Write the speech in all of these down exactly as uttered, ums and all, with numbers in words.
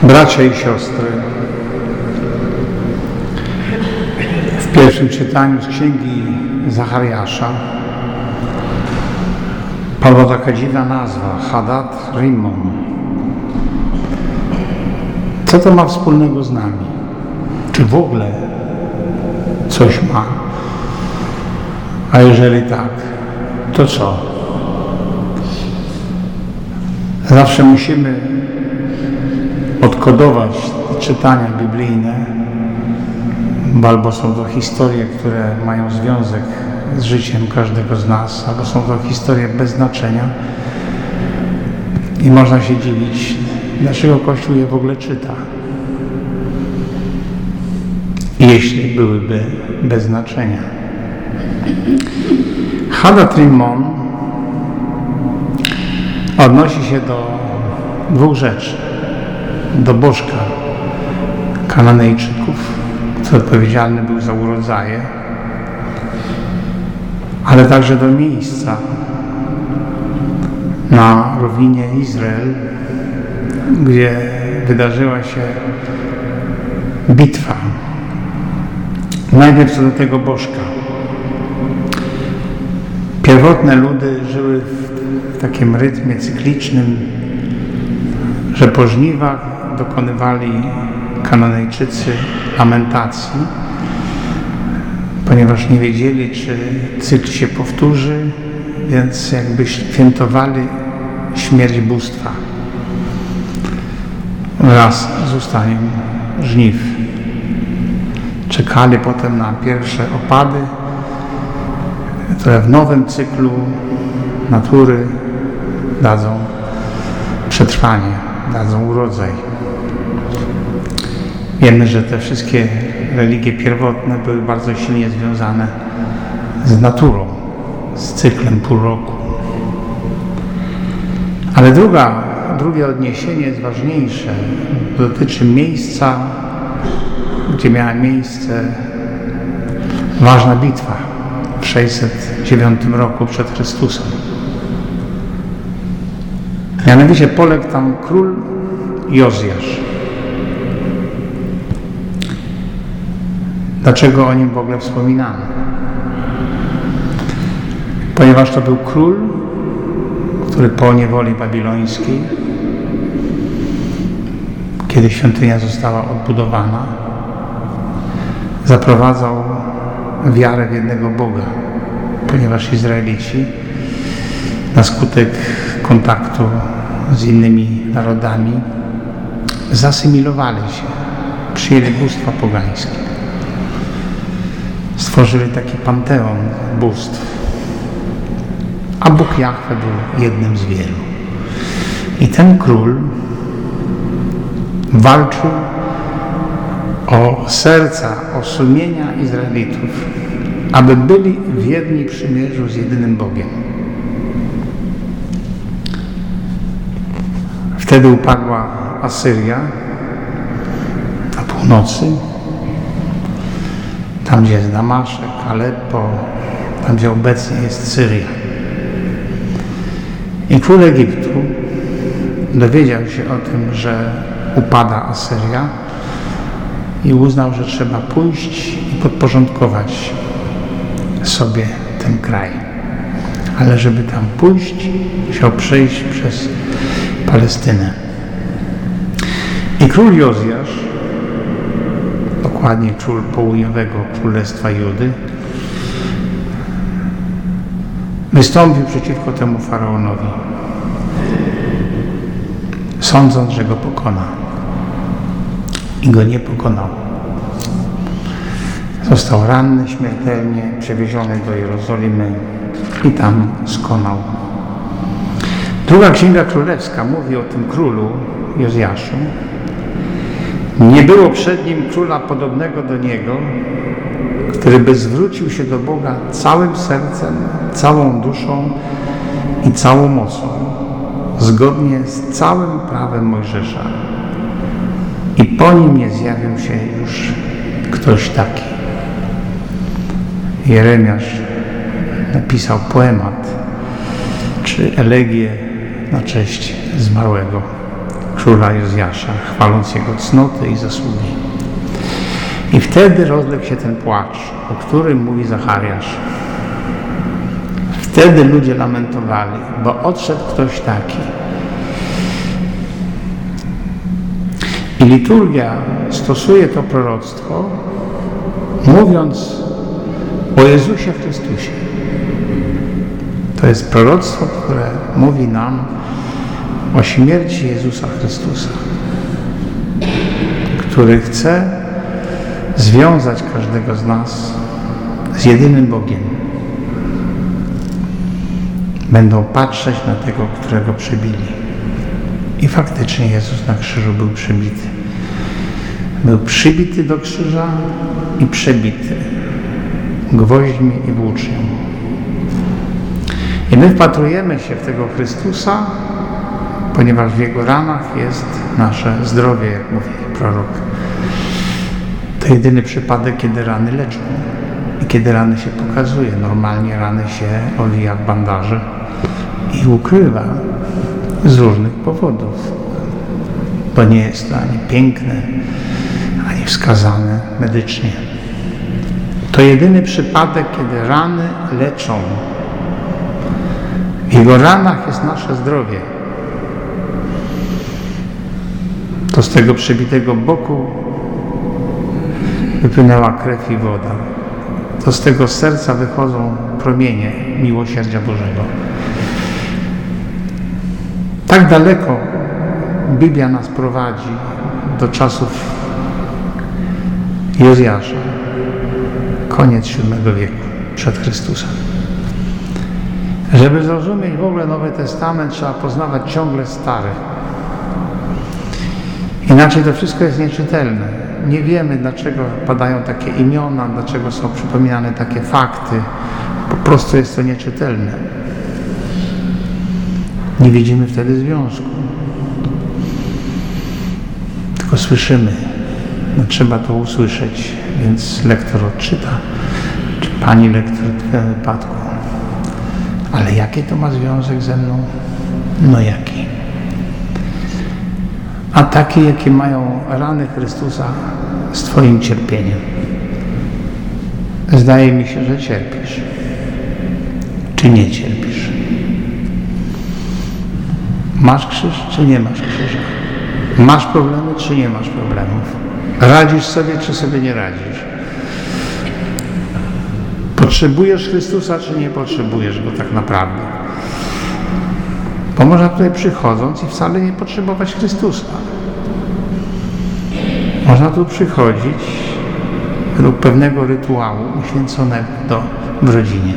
Bracia i siostry, w pierwszym czytaniu z Księgi Zachariasza padła taka dziwna nazwa, Hadad Rimmon. Co to ma wspólnego z nami? Czy w ogóle coś ma? A jeżeli tak, to co? Zawsze musimy odkodować czytania biblijne, bo albo są to historie, które mają związek z życiem każdego z nas, albo są to historie bez znaczenia i można się dziwić, dlaczego Kościół je w ogóle czyta, jeśli byłyby bez znaczenia. Hadad Rimmon odnosi się do dwóch rzeczy. Do bożka Kananejczyków, który odpowiedzialny był za urodzaje, ale także do miejsca na równinie Izrael, gdzie wydarzyła się bitwa. Najpierw co do tego bożka. Pierwotne ludy żyły w takim rytmie cyklicznym, że po żniwach dokonywali Kananejczycy lamentacji, ponieważ nie wiedzieli, czy cykl się powtórzy, więc jakby świętowali śmierć bóstwa wraz z ustaniem żniw. Czekali potem na pierwsze opady, które w nowym cyklu natury dadzą przetrwanie, dadzą urodzaj. Wiemy, że te wszystkie religie pierwotne były bardzo silnie związane z naturą, z cyklem pół roku. Ale druga, drugie odniesienie jest ważniejsze. Dotyczy miejsca, gdzie miała miejsce ważna bitwa w sześćset dziewiątym roku przed Chrystusem. Mianowicie poległ tam król Jozjasz. Dlaczego o nim w ogóle wspominamy? Ponieważ to był król, który po niewoli babilońskiej, kiedy świątynia została odbudowana, zaprowadzał wiarę w jednego Boga, ponieważ Izraelici na skutek kontaktu z innymi narodami zasymilowali się, przyjęli bóstwa pogańskie. Stworzyli taki panteon bóstw, a Bóg Jahwe był jednym z wielu. I ten król walczył o serca, o sumienia Izraelitów, aby byli wierni przymierzu z jedynym Bogiem. Wtedy upadła Asyria na północy, tam gdzie jest Damaszek, Aleppo, tam gdzie obecnie jest Syria. I król Egiptu dowiedział się o tym, że upada Asyria i uznał, że trzeba pójść i podporządkować sobie ten kraj. Ale żeby tam pójść, musiał przejść przez Palestynę. I król Jozjasz, dokładnie król południowego królestwa Judy, wystąpił przeciwko temu faraonowi, sądząc, że go pokona. I go nie pokonał. Został ranny śmiertelnie, przewieziony do Jerozolimy i tam skonał. Druga Księga Królewska mówi o tym królu Jozjaszu. Nie było przed nim króla podobnego do niego, który by zwrócił się do Boga całym sercem, całą duszą i całą mocą, zgodnie z całym prawem Mojżesza. I po nim nie zjawił się już ktoś taki. Jeremiasz napisał poemat czy elegię na cześć zmarłego króla Jozjasza, chwaląc jego cnoty i zasługi. I wtedy rozległ się ten płacz, o którym mówi Zachariasz. Wtedy ludzie lamentowali, bo odszedł ktoś taki. I liturgia stosuje to proroctwo, mówiąc o Jezusie Chrystusie. To jest proroctwo, które mówi nam o śmierci Jezusa Chrystusa, który chce związać każdego z nas z jedynym Bogiem. Będą patrzeć na tego, którego przybili. I faktycznie Jezus na krzyżu był przybity. Był przybity do krzyża i przebity gwoźdźmi i włócznią. I my wpatrujemy się w tego Chrystusa, ponieważ w Jego ranach jest nasze zdrowie, jak mówi prorok. To jedyny przypadek, kiedy rany leczą i kiedy rany się pokazuje. Normalnie rany się owija w bandaże i ukrywa z różnych powodów, bo nie jest to ani piękne, ani wskazane medycznie. To jedyny przypadek, kiedy rany leczą. W Jego ranach jest nasze zdrowie. To z tego przebitego boku wypłynęła krew i woda. To z tego serca wychodzą promienie miłosierdzia Bożego. Tak daleko Biblia nas prowadzi do czasów Jozjasza, koniec siódmego wieku przed Chrystusem. Żeby zrozumieć w ogóle Nowy Testament, trzeba poznawać ciągle Stary. Inaczej to wszystko jest nieczytelne. Nie wiemy, dlaczego padają takie imiona, dlaczego są przypominane takie fakty. Po prostu jest to nieczytelne. Nie widzimy wtedy związku. Tylko słyszymy. No, trzeba to usłyszeć, więc lektor odczyta, czy pani lektor w tym wypadku. Ale jaki to ma związek ze mną? No jaki? A taki, jakie mają rany Chrystusa z Twoim cierpieniem. Zdaje mi się, że cierpisz. Czy nie cierpisz? Masz krzyż, czy nie masz krzyża? Masz problemy, czy nie masz problemów? Radzisz sobie, czy sobie nie radzisz? Potrzebujesz Chrystusa, czy nie potrzebujesz Go tak naprawdę? Bo można tutaj przychodząc i wcale nie potrzebować Chrystusa. Można tu przychodzić według pewnego rytuału uświęconego do, w rodzinie.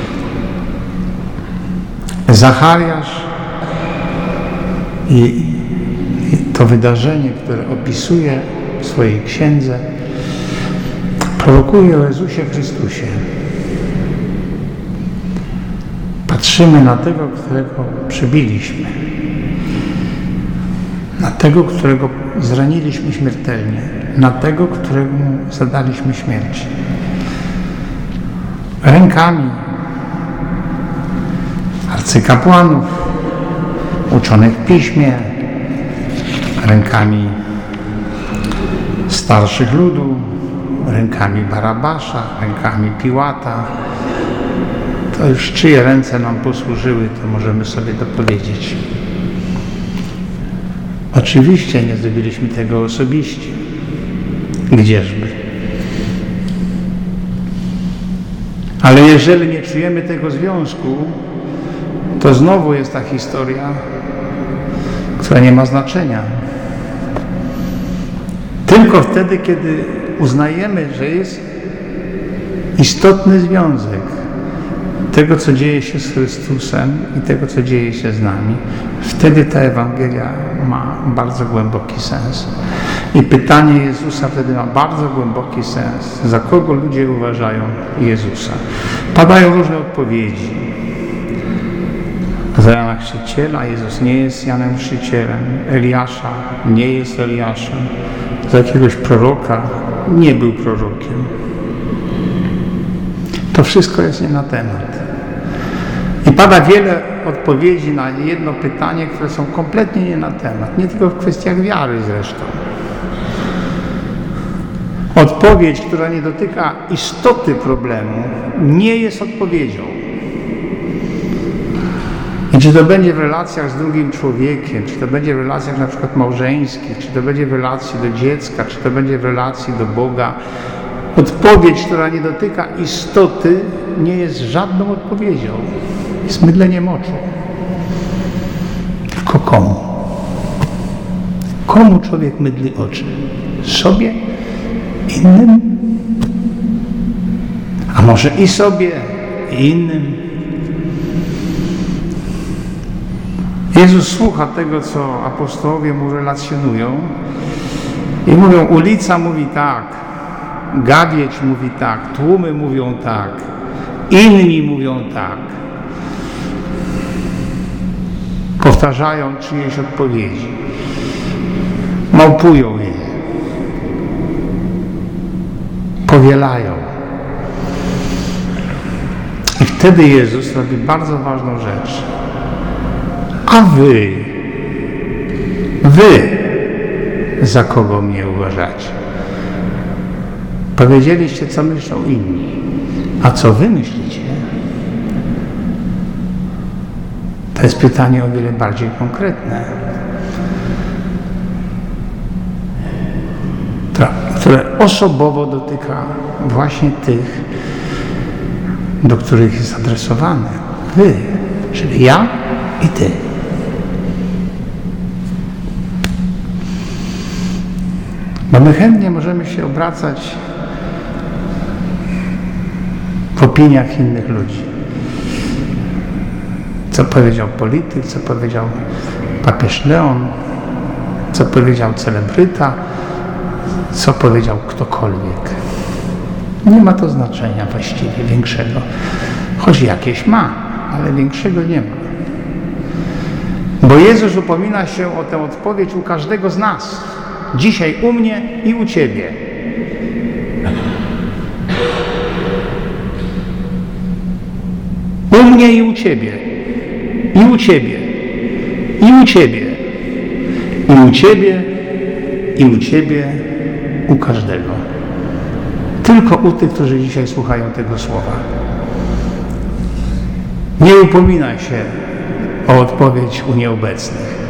Zachariasz i, i to wydarzenie, które opisuje w swojej księdze, prorokuje o Jezusie Chrystusie. Patrzymy na tego, którego przybiliśmy, na tego, którego zraniliśmy śmiertelnie, na tego, któremu zadaliśmy śmierć. Rękami arcykapłanów, uczonych w piśmie, rękami starszych ludu, rękami Barabasza, rękami Piłata. To już czyje ręce nam posłużyły, to możemy sobie dopowiedzieć. Oczywiście nie zrobiliśmy tego osobiście. Gdzieżby? Ale jeżeli nie czujemy tego związku, to znowu jest ta historia, która nie ma znaczenia. Tylko wtedy, kiedy uznajemy, że jest istotny związek tego, co dzieje się z Chrystusem i tego, co dzieje się z nami, wtedy ta Ewangelia ma bardzo głęboki sens. I pytanie Jezusa wtedy ma bardzo głęboki sens. Za kogo ludzie uważają Jezusa? Padają różne odpowiedzi. Za Jana Chrzciciela Jezus nie jest Janem Chrzcicielem, Eliasza nie jest Eliaszem, za jakiegoś proroka nie był prorokiem. To wszystko jest nie na temat. I pada wiele odpowiedzi na jedno pytanie, które są kompletnie nie na temat, nie tylko w kwestiach wiary zresztą. Odpowiedź, która nie dotyka istoty problemu, nie jest odpowiedzią. I czy to będzie w relacjach z drugim człowiekiem, czy to będzie w relacjach na przykład małżeńskich, czy to będzie w relacji do dziecka, czy to będzie w relacji do Boga, odpowiedź, która nie dotyka istoty, nie jest żadną odpowiedzią. Jest mydleniem oczu. Tylko komu? Komu człowiek mydli oczy? Sobie? Innym? A może i sobie, i innym? Jezus słucha tego, co apostołowie mu relacjonują i mówią, ulica mówi tak, gawieć mówi tak, tłumy mówią tak, inni mówią tak. Powtarzają czyjeś odpowiedzi. Małpują je. Powielają. I wtedy Jezus robi bardzo ważną rzecz. A wy, wy, za kogo mnie uważacie? Powiedzieliście, co myślą inni. A co wy myślicie? To jest pytanie o wiele bardziej konkretne, które osobowo dotyka właśnie tych, do których jest adresowane. Wy, czyli ja i ty. Bo my chętnie możemy się obracać w opiniach innych ludzi. Co powiedział polityk, co powiedział papież Leon, co powiedział celebryta, co powiedział ktokolwiek. Nie ma to znaczenia właściwie większego. Choć jakieś ma, ale większego nie ma. Bo Jezus upomina się o tę odpowiedź u każdego z nas. Dzisiaj u mnie i u ciebie. U mnie i u ciebie. I u ciebie. I u ciebie. I u ciebie. I u ciebie. U każdego. Tylko u tych, którzy dzisiaj słuchają tego słowa. Nie upominaj się o odpowiedź u nieobecnych.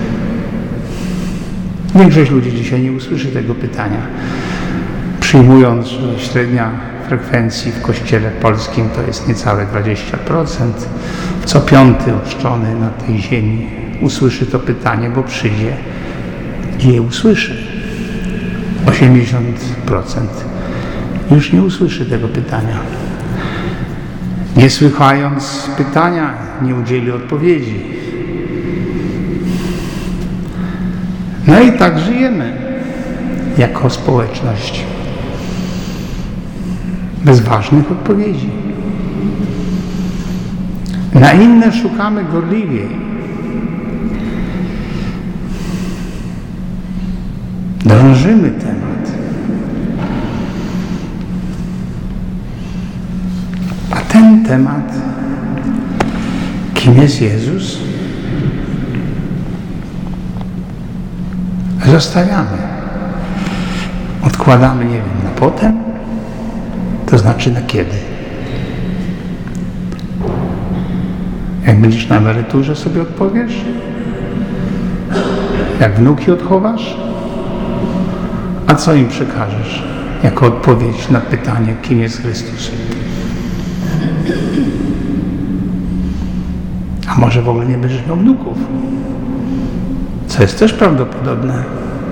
Większość ludzi dzisiaj nie usłyszy tego pytania. Przyjmując, że średnia frekwencji w Kościele polskim to jest niecałe dwadzieścia procent, co piąty ochrzczony na tej ziemi usłyszy to pytanie, bo przyjdzie i je usłyszy. osiemdziesiąt procent już nie usłyszy tego pytania. Nie słuchając pytania, nie udzieli odpowiedzi. No i tak żyjemy jako społeczność. Bez ważnych odpowiedzi. Na inne szukamy gorliwiej. Drążymy temat. A ten temat, kim jest Jezus, zostawiamy. Odkładamy, nie wiem, na potem, to znaczy na kiedy. Jak będziesz na emeryturze, sobie odpowiesz? Jak wnuki odchowasz? A co im przekażesz jako odpowiedź na pytanie, kim jest Chrystus? A może w ogóle nie będziesz miał wnuków? Co jest też prawdopodobne.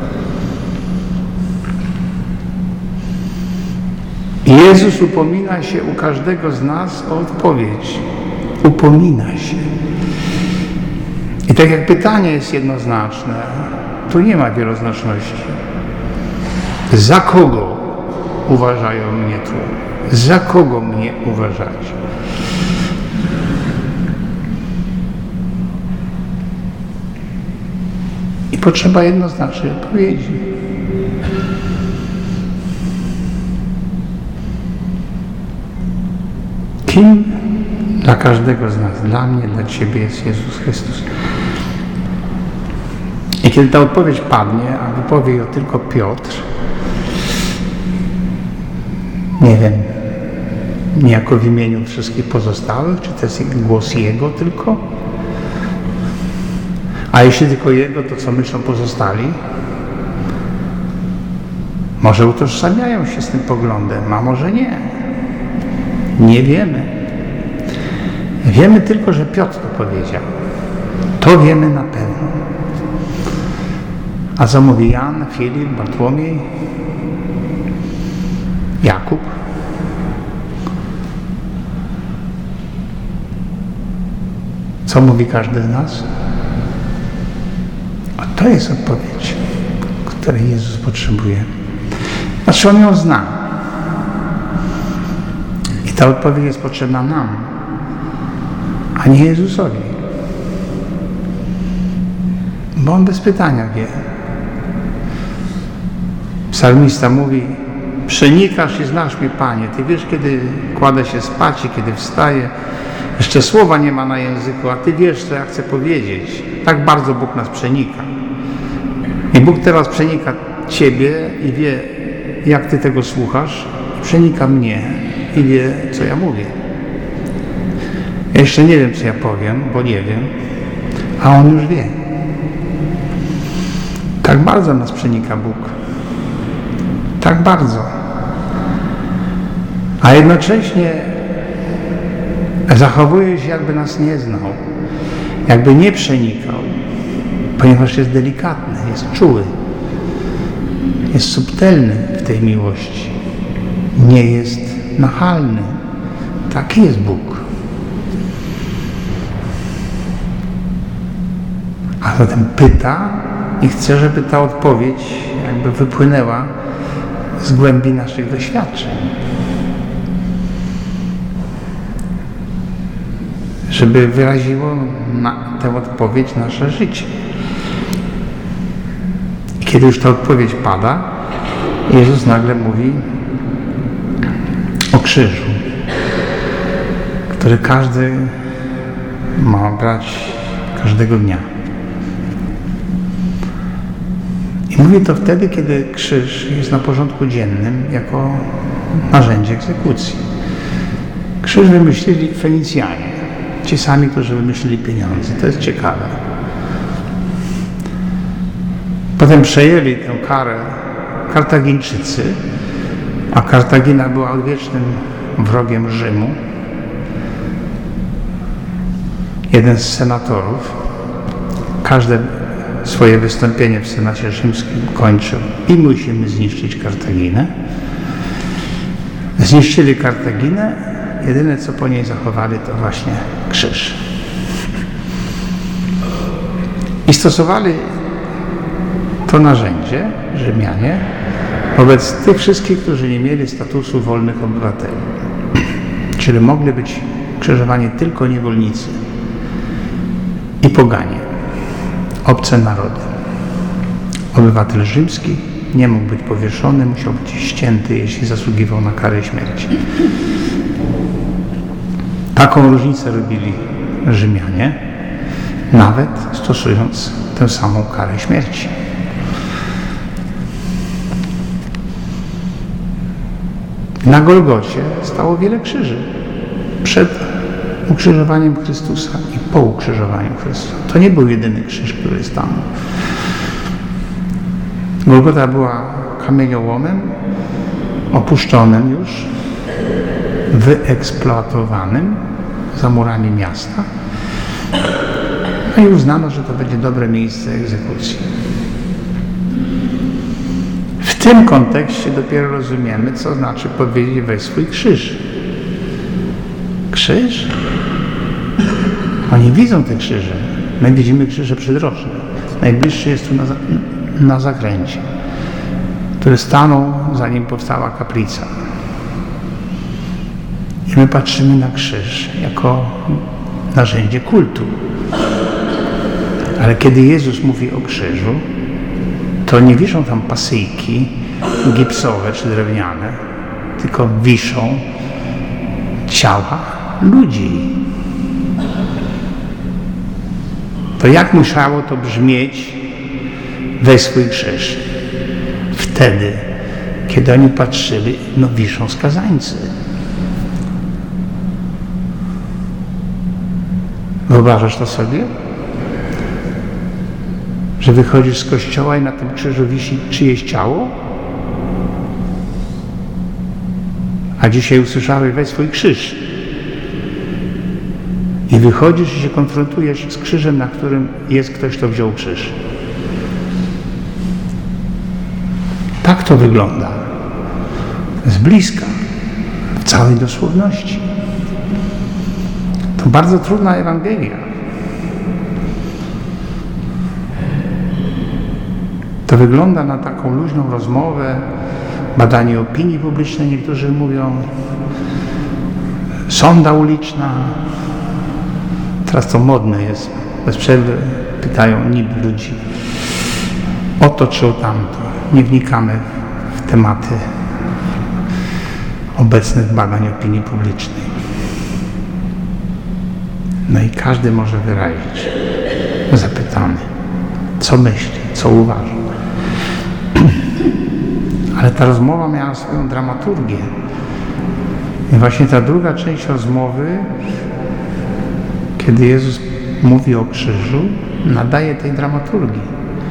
Jezus upomina się u każdego z nas o odpowiedź. Upomina się. I tak jak pytanie jest jednoznaczne, tu nie ma wieloznaczności. Za kogo uważają mnie tu? Za kogo mnie uważacie? I potrzeba jednoznacznej odpowiedzi. Kim Dla każdego z nas, dla mnie, dla Ciebie jest Jezus Chrystus. I kiedy ta odpowiedź padnie, a wypowie ją tylko Piotr, nie wiem, niejako w imieniu wszystkich pozostałych, czy to jest głos Jego tylko? A jeśli tylko Jego, to co myślą pozostali? Może utożsamiają się z tym poglądem, a może nie. Nie wiemy. Wiemy tylko, że Piotr to powiedział. To wiemy na pewno. A co mówi Jan, Filip, Bartłomiej, Jakub? Co mówi każdy z nas? A to jest odpowiedź, której Jezus potrzebuje. Znaczy On ją zna. I ta odpowiedź jest potrzebna nam, a nie Jezusowi. Bo On bez pytania wie. Psalmista mówi: przenikasz i znasz mnie, Panie. Ty wiesz, kiedy kładę się spać i kiedy wstaję. Jeszcze słowa nie ma na języku, a Ty wiesz, co ja chcę powiedzieć. Tak bardzo Bóg nas przenika. I Bóg teraz przenika Ciebie i wie, jak Ty tego słuchasz. I przenika mnie i wie, co ja mówię. Ja jeszcze nie wiem, co ja powiem, bo nie wiem, a On już wie. Tak bardzo nas przenika Bóg. Tak bardzo. A jednocześnie zachowuje się, jakby nas nie znał, jakby nie przenikał, ponieważ jest delikatny, jest czuły, jest subtelny w tej miłości, nie jest nachalny. Taki jest Bóg. A zatem pyta i chce, żeby ta odpowiedź jakby wypłynęła z głębi naszych doświadczeń. Żeby wyraziło na tę odpowiedź nasze życie. I kiedy już ta odpowiedź pada, Jezus nagle mówi o krzyżu, który każdy ma brać każdego dnia. I mówię to wtedy, kiedy krzyż jest na porządku dziennym jako narzędzie egzekucji. Krzyż wymyślili Fenicjanie. Ci sami, którzy wymyślili pieniądze. To jest ciekawe. Potem przejęli tę karę Kartagińczycy, a Kartagina była odwiecznym wrogiem Rzymu. Jeden z senatorów każde swoje wystąpienie w Senacie Rzymskim kończył: i musimy zniszczyć Kartaginę. Zniszczyli Kartaginę. Jedyne, co po niej zachowali, to właśnie krzyż. I stosowali to narzędzie, Rzymianie, wobec tych wszystkich, którzy nie mieli statusu wolnych obywateli. Czyli mogli być krzyżowani tylko niewolnicy i poganie, obce narody. Obywatel rzymski nie mógł być powieszony, musiał być ścięty, jeśli zasługiwał na karę śmierci. Taką różnicę robili Rzymianie, nawet stosując tę samą karę śmierci. Na Golgocie stało wiele krzyży. Przed ukrzyżowaniem Chrystusa i po ukrzyżowaniu Chrystusa. To nie był jedyny krzyż, który stanął. Golgota była kamieniołomem, opuszczonym już, wyeksploatowanym za murami miasta. No i uznano, że to będzie dobre miejsce egzekucji. W tym kontekście dopiero rozumiemy, co znaczy powiedzieć: weź swój krzyż. Krzyż? Oni widzą te krzyże. My widzimy krzyże przydrożne. Najbliższy jest tu na, na zakręcie, który stanął, zanim powstała kaplica. I my patrzymy na krzyż jako narzędzie kultu. Ale kiedy Jezus mówi o krzyżu, to nie wiszą tam pasyjki gipsowe czy drewniane, tylko wiszą ciała ludzi. to jak musiało to brzmieć: weź swój krzyż? Wtedy, kiedy oni patrzyli, no wiszą skazańcy. Wyobrażasz to sobie? Że wychodzisz z kościoła i na tym krzyżu wisi czyjeś ciało? A dzisiaj usłyszałeś: weź swój krzyż. I wychodzisz i się konfrontujesz z krzyżem, na którym jest ktoś, kto wziął krzyż. Tak to wygląda. Z bliska, w całej dosłowności. To bardzo trudna Ewangelia. To wygląda na taką luźną rozmowę, badanie opinii publicznej, niektórzy mówią, sonda uliczna. Teraz to modne jest. Bez przerwy pytają niby ludzi o to czy o tamto. Nie wnikamy w tematy obecnych badań opinii publicznej. No i każdy może wyrazić, zapytany, co myśli, co uważa. Ale ta rozmowa miała swoją dramaturgię. I właśnie ta druga część rozmowy, kiedy Jezus mówi o krzyżu, nadaje tej dramaturgii.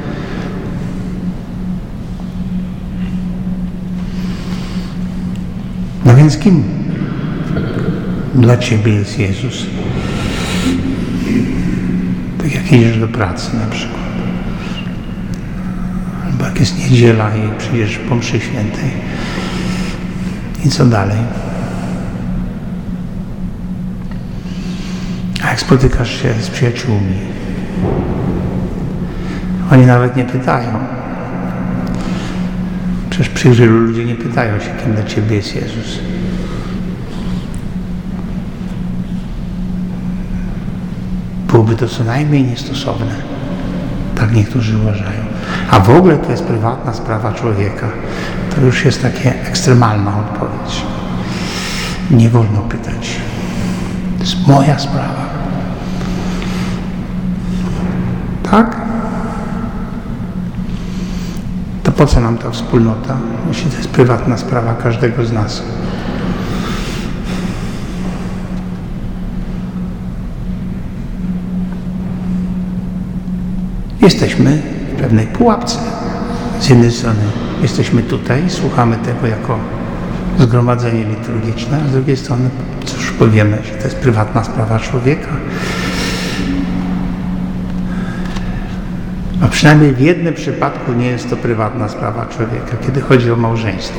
No więc kim dla Ciebie jest Jezus? Tak jak idziesz do pracy na przykład. Albo jak jest niedziela i przyjdziesz po mszy świętej. I co dalej? A jak spotykasz się z przyjaciółmi? Oni nawet nie pytają. Przecież przy wielu ludzie nie pytają się, kim dla Ciebie jest Jezus. Byłoby to co najmniej niestosowne. Tak niektórzy uważają. A w ogóle to jest prywatna sprawa człowieka. To już jest taka ekstremalna odpowiedź. Nie wolno pytać. To jest moja sprawa. Tak? To po co nam ta wspólnota, jeśli to jest prywatna sprawa każdego z nas? Jesteśmy w pewnej pułapce. Z jednej strony jesteśmy tutaj, słuchamy tego jako zgromadzenie liturgiczne, a z drugiej strony, cóż powiemy, że to jest prywatna sprawa człowieka. A przynajmniej w jednym przypadku nie jest to prywatna sprawa człowieka, kiedy chodzi o małżeństwo.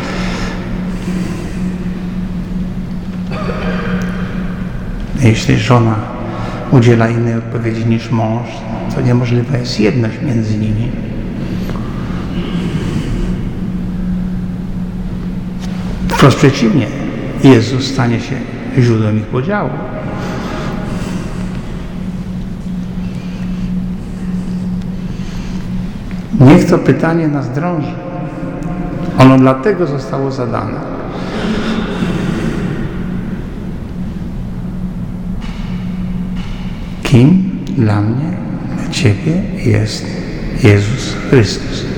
Jeśli żona udziela innej odpowiedzi niż mąż, to niemożliwa jest jedność między nimi. Wprost przeciwnie, Jezus stanie się źródłem ich podziału. Niech to pytanie nas drąży. Ono dlatego zostało zadane. Kim dla mnie, dla Ciebie jest Jezus Chrystus?